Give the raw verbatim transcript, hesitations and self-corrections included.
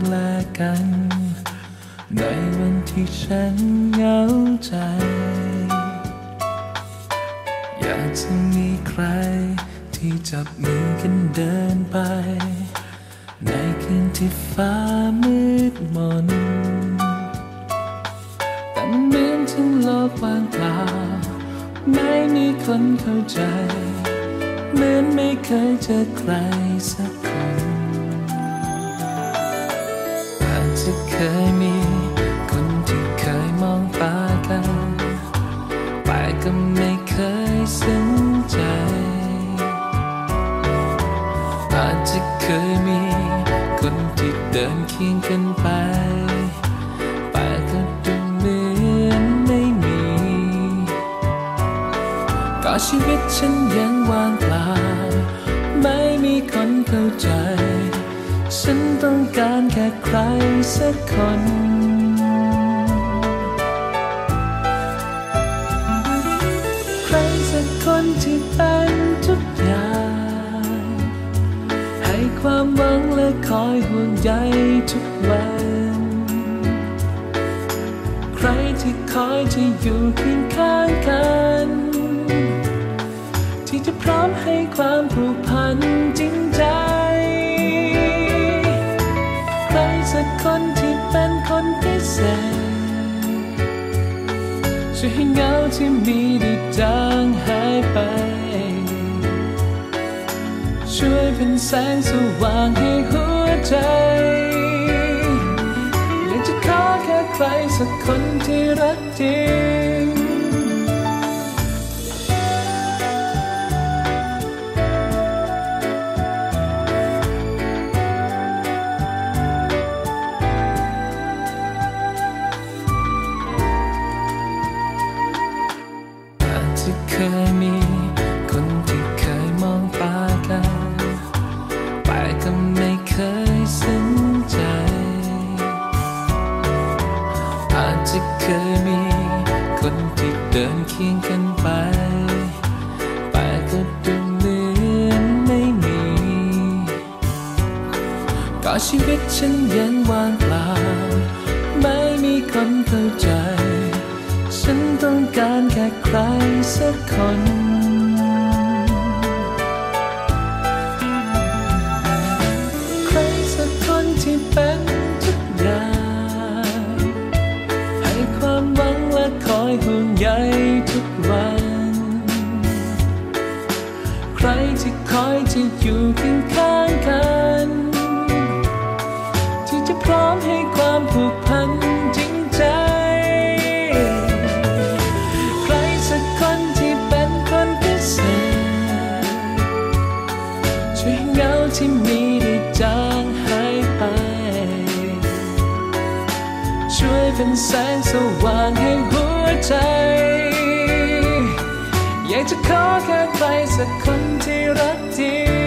แลกันในวันที่ฉันเหงาใจอยากจะมีใครที่จับมือกันเดินไปในคืนที่ฟ้ามืดมนแต่เหมือนทั้งโลกว่างเปล่าไม่มีคนเข้าใจเหมือนไม่เคยเจอใครสักคนอาจจะเคยมีคนที่เคยมองตากันแต่ก็ไม่เคยสนใจอาจจะเคยมีคนที่เดินเคียงกันไปแต่ก็ดูเหมือนไม่มีก็ชีวิตฉันยังว่างเปล่าไม่มีคนเข้าใจฉันต้องการแค่ใครสักคนใครสักคนที่เป็นทุกอย่างให้ความหวังและคอยห่วงใยทุกวันใครที่คอยจะอยู่เคียงข้างกันที่จะพร้อมให้ความผูกพันจริงใจใครสักคนที่เป็นคนพิเศษช่วยให้เงาที่มีได้จางหายไปช่วยเป็นแสงสว่างให้หัวใจอยากจะขอแค่ใครสักคนที่รักจริงเคยมีคนที่เคยมองตากันแต่ก็ไม่เคยสนใจอาจจะเคยมีคนที่เดินเคียงกันไปแต่ก็ดูเหมือนไม่มีก็ชีวิตฉันยังว่างเปล่าไม่มีคนเข้าใจฉันต้องการแค่ใครสักคนใครสักคนที่เป็นทุกอย่างให้ความหวังและคอยห่วงใยทุกวันใครที่คอยจะอยู่เคียงข้างกันที่จะพร้อมให้ความผูกพันจริงใจที่มีได้จางหายไปช่วยเป็นแสงสว่างให้หัวใจอยากจะขอแค่ใครสักคนที่รักจริง